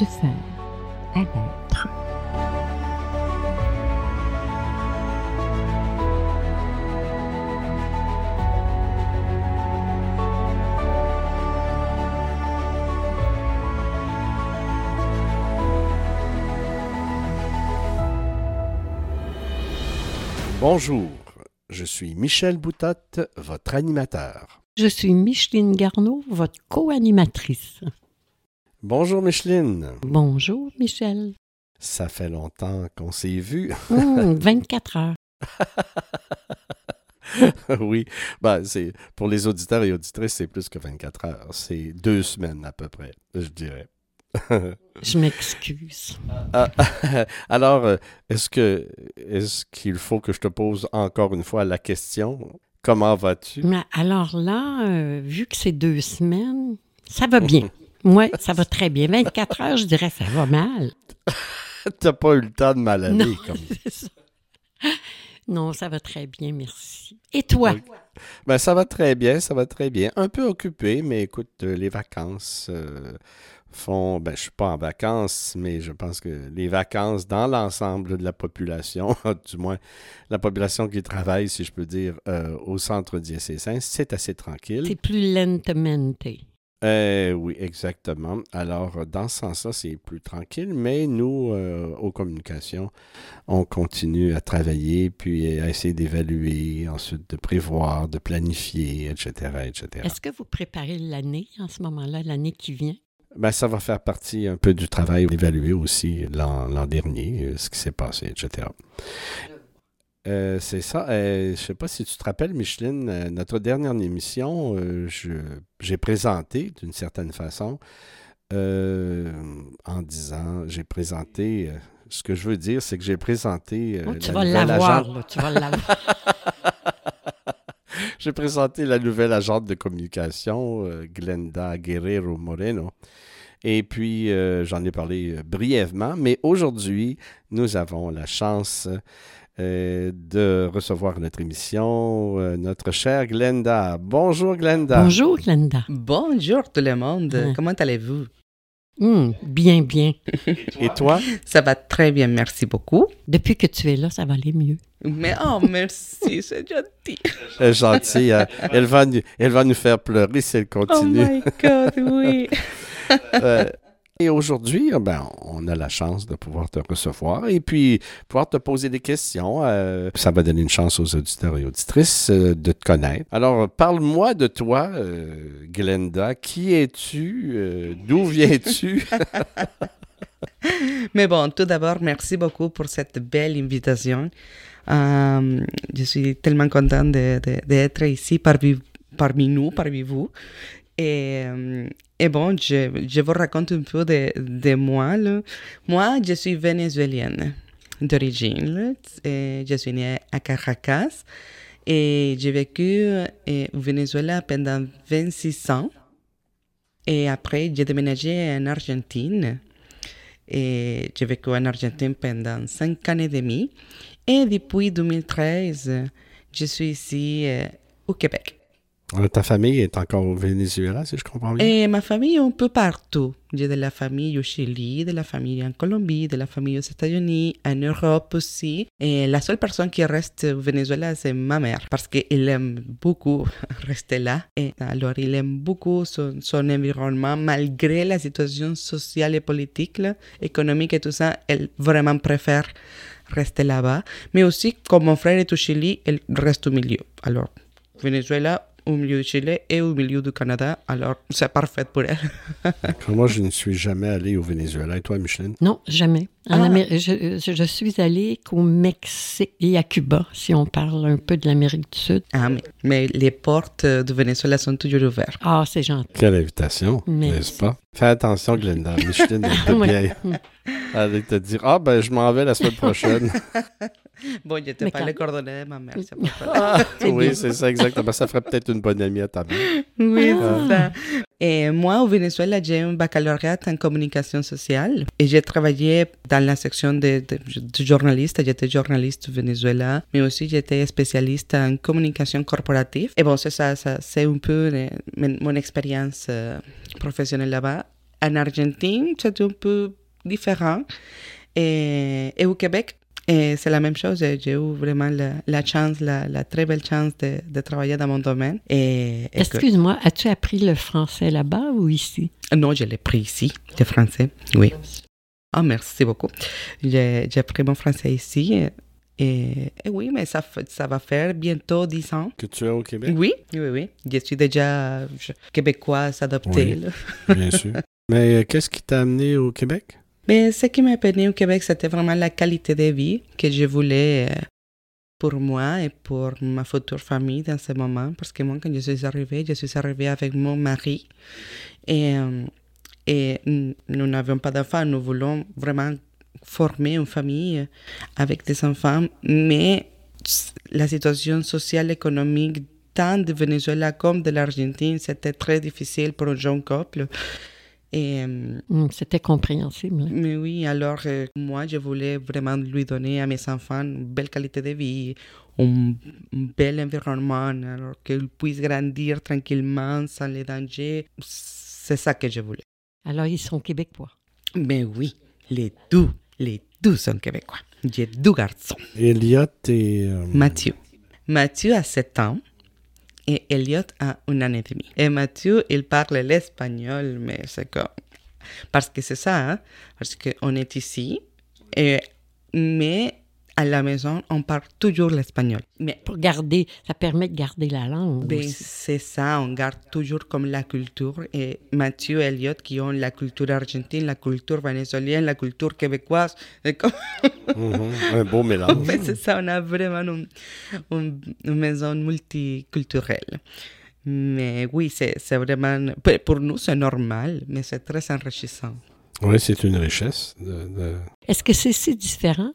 de faire à l'être. Bonjour, je suis Michel Boutotte, votre animateur. Je suis Micheline Garneau, votre co-animatrice. Bonjour Micheline. Bonjour Michel. Ça fait longtemps qu'on s'est vus. 24 heures. Oui, c'est pour les auditeurs et auditrices, c'est plus que 24 heures. C'est 2 semaines à peu près, je dirais. Je m'excuse. Alors, est-ce qu'il faut que je te pose encore une fois la question? Comment vas-tu? Mais alors là, vu que c'est 2 semaines, ça va bien. Moi, ça va très bien. 24 heures, je dirais, ça va mal. T'as pas eu le temps de mal aller, Non, comme... c'est ça. Non, ça va très bien, merci. Et toi? Okay. Ben, ça va très bien, ça va très bien. Un peu occupé, mais écoute, les vacances font... Ben, je suis pas en vacances, mais je pense que les vacances dans l'ensemble de la population, du moins la population qui travaille, si je peux dire, au centre diocésain, c'est assez tranquille. C'est plus lentement. Oui, exactement. Alors, dans ce sens-là, c'est plus tranquille, mais nous, aux communications, on continue à travailler, puis à essayer d'évaluer, ensuite de prévoir, de planifier, etc., etc. Est-ce que vous préparez l'année en ce moment-là, l'année qui vient? Ben, ça va faire partie un peu du travail d'évaluer aussi l'an dernier, ce qui s'est passé, etc. C'est ça. Je ne sais pas si tu te rappelles, Micheline, notre dernière émission, j'ai présenté d'une certaine façon, en disant, j'ai présenté, ce que je veux dire, c'est que j'ai présenté tu vas l'avoir, là, tu vas l'avoir. J'ai présenté la nouvelle agente de communication, Glenda Guerrero Moreno. Et puis, j'en ai parlé brièvement, mais aujourd'hui, nous avons la chance de recevoir notre émission, notre chère Glenda. Bonjour Glenda. Bonjour Glenda. Bonjour tout le monde. Comment allez-vous? Bien, bien. Et toi? Ça va très bien, merci beaucoup. Depuis que tu es là, ça va aller mieux. Mais merci, c'est gentil. Elle est gentille. Hein? Elle va nous faire pleurer si elle continue. Oh my God, oui. Et aujourd'hui, ben, on a la chance de pouvoir te recevoir et puis pouvoir te poser des questions. Ça va donner une chance aux auditeurs et auditrices de te connaître. Alors, parle-moi de toi, Glenda. Qui es-tu? D'où viens-tu? Mais bon, tout d'abord, merci beaucoup pour cette belle invitation. Je suis tellement contente d'être ici parmi vous. Et bon, je vous raconte un peu de moi. Là. Moi, je suis vénézuélienne d'origine. Je suis née à Caracas et j'ai vécu au Venezuela pendant 26 ans. Et après, j'ai déménagé en Argentine. Et j'ai vécu en Argentine pendant 5 ans et demi. Et depuis 2013, je suis ici au Québec. Ta famille est encore au Venezuela, si je comprends bien? Et ma famille est un peu partout. J'ai de la famille au Chili, de la famille en Colombie, de la famille aux États-Unis, en Europe aussi. Et la seule personne qui reste au Venezuela, c'est ma mère, parce qu'elle aime beaucoup rester là. Et alors, il aime beaucoup son environnement, malgré la situation sociale et politique, là, économique et tout ça. Elle vraiment préfère rester là-bas. Mais aussi, comme mon frère est au Chili, elle reste au milieu. Alors, Venezuela, au milieu du Chili et au milieu du Canada. Alors, c'est parfait pour elle. Moi, je ne suis jamais allé au Venezuela. Et toi, Micheline? Non, jamais. Je suis allée qu'au Mexique et à Cuba, si on parle un peu de l'Amérique du Sud. Ah, mais les portes du Venezuela sont toujours ouvertes. Ah, c'est gentil. Quelle invitation, Merci. n'est-ce pas? Fais attention, Glenda. Micheline est bien. Elle allait te dire, je m'en vais la semaine prochaine. Bon, je t'ai pas les coordonnées de ma mère, c'est pas Oui, c'est ça, exactement. Ça ferait peut-être une bonne amie à ta mère. Oui, c'est ça. Et moi, au Venezuela, j'ai un baccalauréat en communication sociale et j'ai travaillé dans la section de journaliste. J'étais journaliste au Venezuela, mais aussi j'étais spécialiste en communication corporative. Et bon, c'est ça c'est un peu mon expérience professionnelle là-bas. en Argentine, c'est un peu différent. Et au Québec, c'est la même chose. J'ai eu vraiment la chance, la très belle chance de travailler dans mon domaine. Excuse-moi, as-tu appris le français là-bas ou ici? Non, je l'ai pris ici, le français, oui. Ah, merci beaucoup. J'ai appris mon français ici. Et oui, mais ça va faire bientôt 10 ans. Que tu es au Québec? Oui. Je suis déjà québécoise adoptée. Oui, bien sûr. Mais qu'est-ce qui t'a amené au Québec? Mais ce qui m'a amené au Québec, c'était vraiment la qualité de vie que je voulais pour moi et pour ma future famille dans ce moment. Parce que moi, quand je suis arrivée avec mon mari. Et nous n'avions pas d'enfants. Nous voulons vraiment former une famille avec des enfants. Mais la situation sociale et économique tant de Venezuela comme de l'Argentine, c'était très difficile pour un jeune couple. C'était compréhensible. Mais oui, alors moi, je voulais vraiment lui donner à mes enfants une belle qualité de vie, un bel environnement, alors qu'ils puissent grandir tranquillement, sans les dangers. C'est ça que je voulais. Alors, ils sont québécois. Mais oui, les deux sont québécois. J'ai 2 garçons. Elliot et... Mathieu. Mathieu a 7 ans. Et Elliot a 1 an et demi. Et Mathieu, il parle l'espagnol, mais c'est comme... Parce que c'est ça, hein? Parce qu'on est ici, mais à la maison, on parle toujours l'espagnol. Mais Ça permet de garder la langue aussi. C'est ça, on garde toujours comme la culture. Et Mathieu et Elliot qui ont la culture argentine, la culture vénézuélienne, la culture québécoise. Un beau mélange. Mais c'est ça, on a vraiment une maison multiculturelle. Mais oui, c'est vraiment... Pour nous, c'est normal, mais c'est très enrichissant. Oui, c'est une richesse. Est-ce que c'est si différent?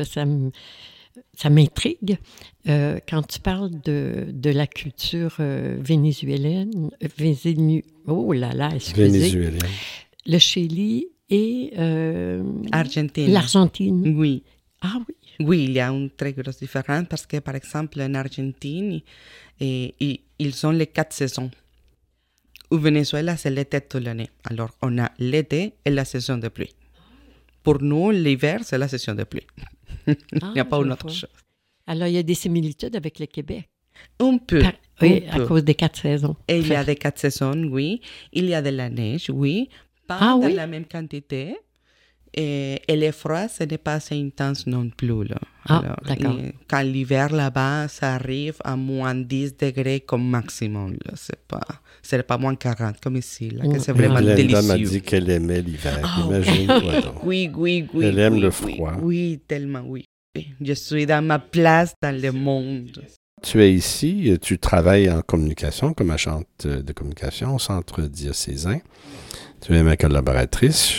Ça m'intrigue. Quand tu parles de la culture vénézuélienne, oh là là, excusez. Vénézuélienne. Le Chili et Argentine. l'Argentine. Oui. Ah oui. Oui, il y a une très grosse différence parce que, par exemple, en Argentine, ils ont les 4 saisons. Au Venezuela, c'est l'été toute l'année. Alors, on a l'été et la saison de pluie. Pour nous, l'hiver, c'est la saison de pluie. Il n'y a pas une autre chose. Alors, il y a des similitudes avec le Québec. Un peu. Oui, à cause des 4 saisons. Et il y a des 4 saisons, oui. Il y a de la neige, oui. Pas dans la même quantité. Et les froids, ce n'est pas assez intense non plus. Là. Alors, d'accord. Quand l'hiver là-bas, ça arrive à moins 10 degrés comme maximum. C'est pas moins 40 comme ici. Là, que c'est vraiment délicieux. Glenda m'a dit qu'elle aimait l'hiver. Imagine-toi donc. Oui. Elle aime le froid. Oui, tellement, oui. Je suis dans ma place dans le monde. Tu es ici, tu travailles en communication, comme agente de communication au Centre diocésain. Tu es ma collaboratrice.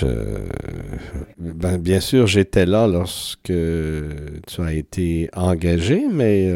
Bien sûr, j'étais là lorsque tu as été engagée, mais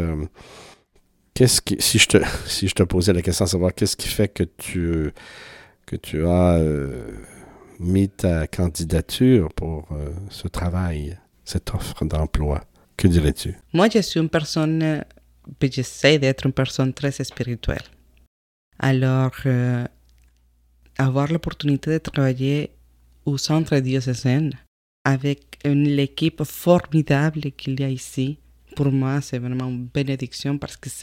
si je te posais la question de savoir qu'est-ce qui fait que tu as mis ta candidature pour ce travail, cette offre d'emploi, que dirais-tu? Moi, je suis une personne, j'essaie d'être une personne très spirituelle. Alors, avoir l'opportunité de travailler au centre diocésain avec l'équipe formidable qu'il y a ici, pour moi, c'est vraiment une bénédiction parce que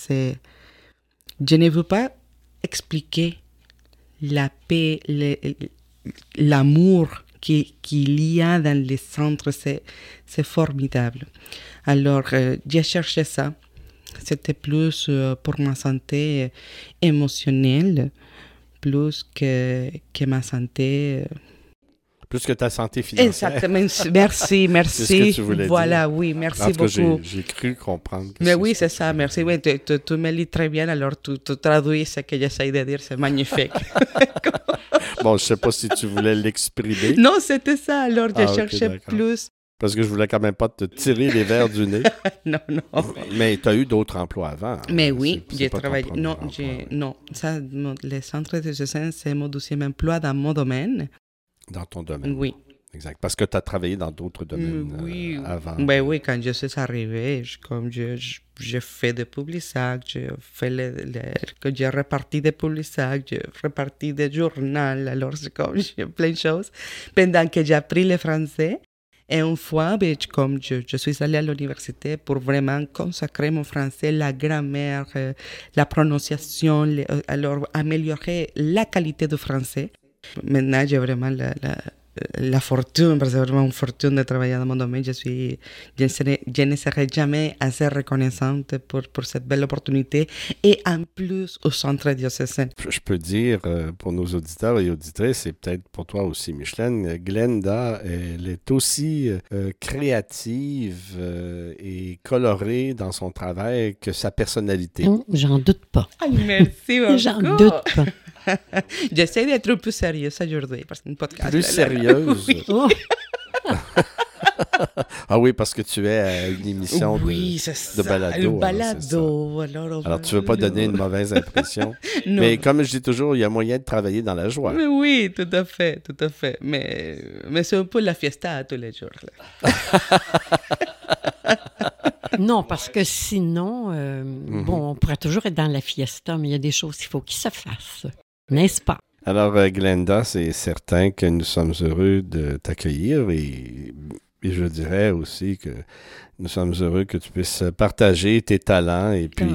je ne veux pas expliquer la paix, l'amour qu'il y a dans les centres, c'est formidable. Alors, j'ai cherché ça. C'était plus pour ma santé émotionnelle, plus que ma santé... Plus que ta santé financière. Exactement. Merci. C'est ce que tu voulais voilà, dire. Oui, merci en tout cas, beaucoup. J'ai cru comprendre. Mais oui, c'est ça, merci. Oui, tu me lis très bien, alors tu traduis ce que j'essaie de dire, c'est magnifique. Bon, je ne sais pas si tu voulais l'exprimer. Non, c'était ça, alors je cherchais d'accord. plus. Parce que je voulais quand même pas te tirer les verres du nez. Non. Mais tu as eu d'autres emplois avant. Mais oui, j'ai pas travaillé. Non, ça, les centres de diocèse, c'est mon 12e emploi dans mon domaine. Dans ton domaine. Oui. exact. Parce que tu as travaillé dans d'autres domaines Oui, avant. ben oui, quand je suis arrivée, j'ai fait des publics sacs, que j'ai réparti des publics sacs, j'ai réparti des journaux, alors c'est comme j'ai plein de choses. Pendant que j'ai appris le français, et une fois, ben, comme je suis allée à l'université pour vraiment consacrer mon français, la grammaire, la prononciation, alors améliorer la qualité du français. Maintenant, j'ai vraiment la fortune, parce que c'est vraiment une fortune de travailler dans mon domaine. Je ne serai jamais assez reconnaissante pour cette belle opportunité et en plus au centre diocésain. Je peux dire pour nos auditeurs et auditrices, et peut-être pour toi aussi, Micheline, Glenda, elle est aussi créative et colorée dans son travail que sa personnalité. J'en doute pas. Ay, merci beaucoup. J'en doute pas. J'essaie d'être plus sérieuse aujourd'hui parce qu'un podcast. Plus sérieuse? Oui. Oh, Ah oui, parce que tu es à une émission de balado. Un balado. Alors, tu ne veux pas donner une mauvaise impression. Non. Mais comme je dis toujours, il y a moyen de travailler dans la joie. Mais oui, tout à fait, tout à fait. Mais c'est un peu la fiesta tous les jours. Là. non, parce que sinon, bon, on pourrait toujours être dans la fiesta, mais il y a des choses qu'il faut qu'ils se fassent. N'est-ce pas? Alors, Glenda, c'est certain que nous sommes heureux de t'accueillir et je dirais aussi que nous sommes heureux que tu puisses partager tes talents et puis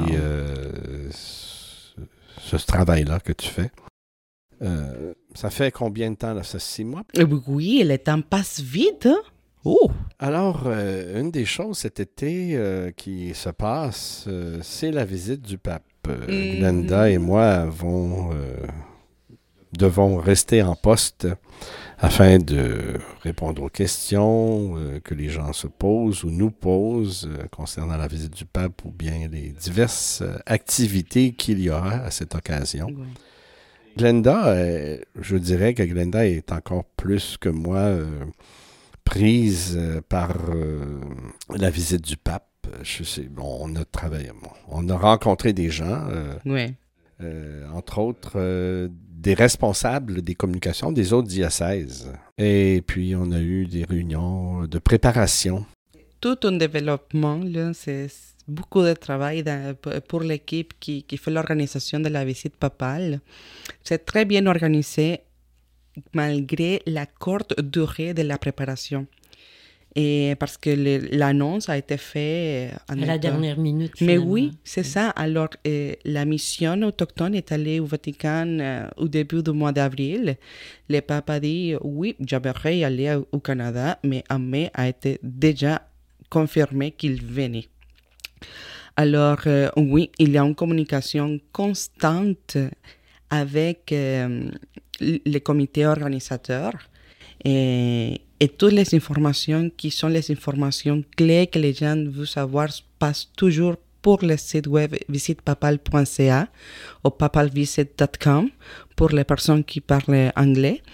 ce travail-là que tu fais. Ça fait combien de temps, là? Ça, 6 mois? Oui, le temps passe vite. Hein? Oh! Alors, une des choses cet été qui se passe, c'est la visite du pape. Glenda et moi devons rester en poste afin de répondre aux questions que les gens se posent ou nous posent concernant la visite du pape ou bien les diverses activités qu'il y aura à cette occasion. Oui. Glenda, je dirais que Glenda est encore plus que moi prise par la visite du pape. Je sais, on a travaillé, on a rencontré des gens, Oui. entre autres des responsables des communications des autres diocèses. Et puis, on a eu des réunions de préparation. Tout un développement, là, c'est beaucoup de travail pour l'équipe qui fait l'organisation de la visite papale. C'est très bien organisé malgré la courte durée de la préparation. Et parce que l'annonce a été faite À la dernière minute. Mais finalement. oui, c'est ça. Alors, la mission autochtone est allée au Vatican au début du mois d'avril. Le pape a dit, oui, j'aimerais y aller au Canada, mais en mai a été déjà confirmé qu'il venait. Alors, oui, il y a une communication constante avec le comité organisateur et toutes les informations qui sont les informations clés que les gens veulent savoir passent toujours pour le site web visitepapal.ca ou papalvisit.com pour les personnes qui parlent anglais.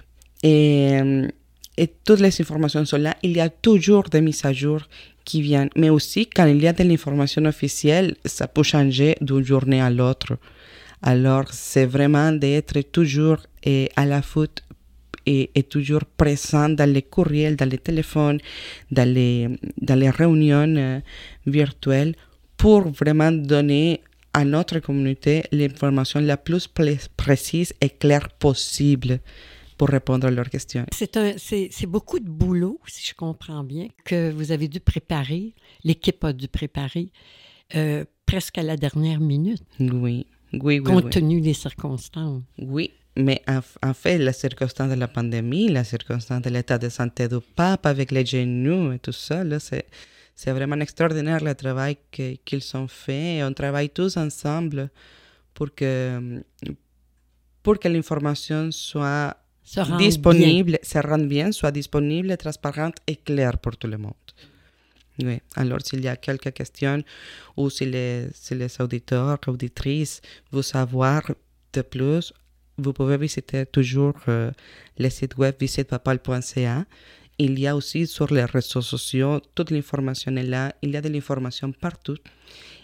Et toutes les informations sont là. Il y a toujours des mises à jour qui viennent. Mais aussi, quand il y a de l'information officielle, ça peut changer d'une journée à l'autre. Alors, c'est vraiment d'être toujours à la foot et toujours présent dans les courriels, dans les téléphones, dans les réunions virtuelles pour vraiment donner à notre communauté l'information la plus précise et claire possible pour répondre à leurs questions. C'est beaucoup de boulot, si je comprends bien, que vous avez dû préparer, l'équipe a dû préparer presque à la dernière minute. Oui. Compte tenu des circonstances. Oui, mais en fait, la circonstance de la pandémie, la circonstance de l'état de santé du pape avec les genoux et tout ça, là, c'est vraiment extraordinaire le travail qu'ils ont fait. Et on travaille tous ensemble pour que l'information soit disponible, se rende bien, soit disponible, transparente et claire pour tout le monde. Oui. Alors, s'il y a quelques questions ou si les auditeurs, auditrices veulent savoir de plus, vous pouvez visiter toujours le site web visitepapal.ca. Il y a aussi sur les réseaux sociaux, toute l'information est là. Il y a de l'information partout.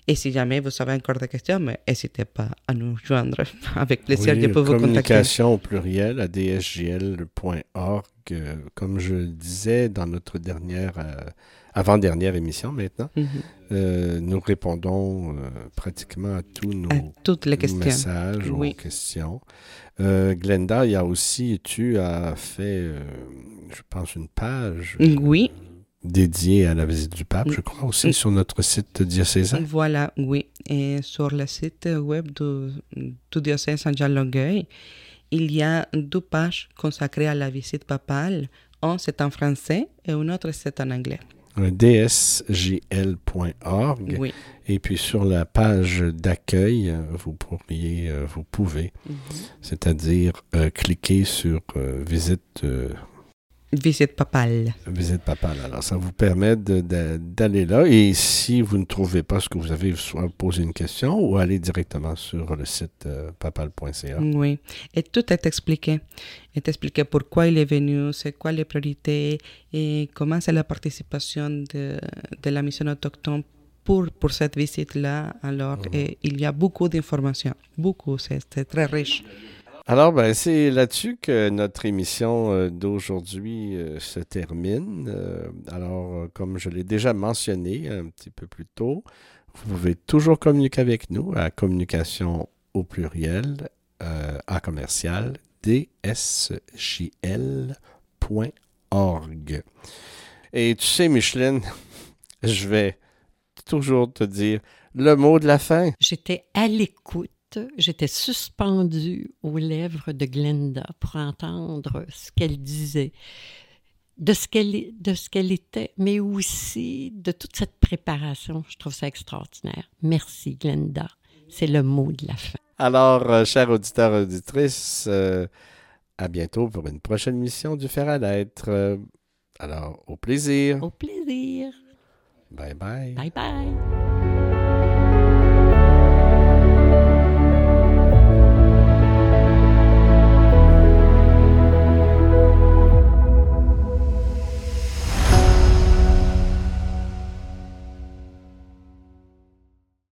Et si jamais vous avez encore des questions, n'hésitez pas à nous joindre. Avec plaisir, Oui, je peux vous contacter. communication au pluriel à dsjl.org. Comme je le disais dans notre avant-dernière émission maintenant, nous répondons pratiquement à tous À toutes les questions. messages ou questions. Glenda, tu as fait, je pense, une page Oui. dédiée à la visite du pape, je crois aussi, sur notre site diocésain. Voilà, oui. Et sur le site web du diocèse Saint-Jean-Longueuil, il y a 2 pages consacrées à la visite papale. Un, c'est en français et une autre, c'est en anglais. dsjl.org. Oui. Et puis sur la page d'accueil, vous pouvez, c'est-à-dire cliquer sur visite papale. Visite papale. Alors, ça vous permet d'aller là. Et si vous ne trouvez pas ce que vous avez, soit poser une question ou aller directement sur le site papal.ca. Oui. Et tout est expliqué. Est expliqué pourquoi il est venu, c'est quoi les priorités et comment c'est la participation de la mission autochtone pour cette visite-là. Alors, il y a beaucoup d'informations. Beaucoup. C'est très riche. Alors, c'est là-dessus que notre émission d'aujourd'hui se termine. Alors, comme je l'ai déjà mentionné un petit peu plus tôt, vous pouvez toujours communiquer avec nous à communication au pluriel à commercial dsjl.org. Et tu sais, Micheline, je vais toujours te dire le mot de la fin. J'étais à l'écoute. J'étais suspendue aux lèvres de Glenda pour entendre ce qu'elle disait, de ce qu'elle était, mais aussi de toute cette préparation. Je trouve ça extraordinaire. Merci, Glenda. C'est le mot de la fin. Alors, chers auditeurs et auditrices, à bientôt pour une prochaine émission du Fer à l'être. Alors, au plaisir. Au plaisir. Bye bye. Bye bye.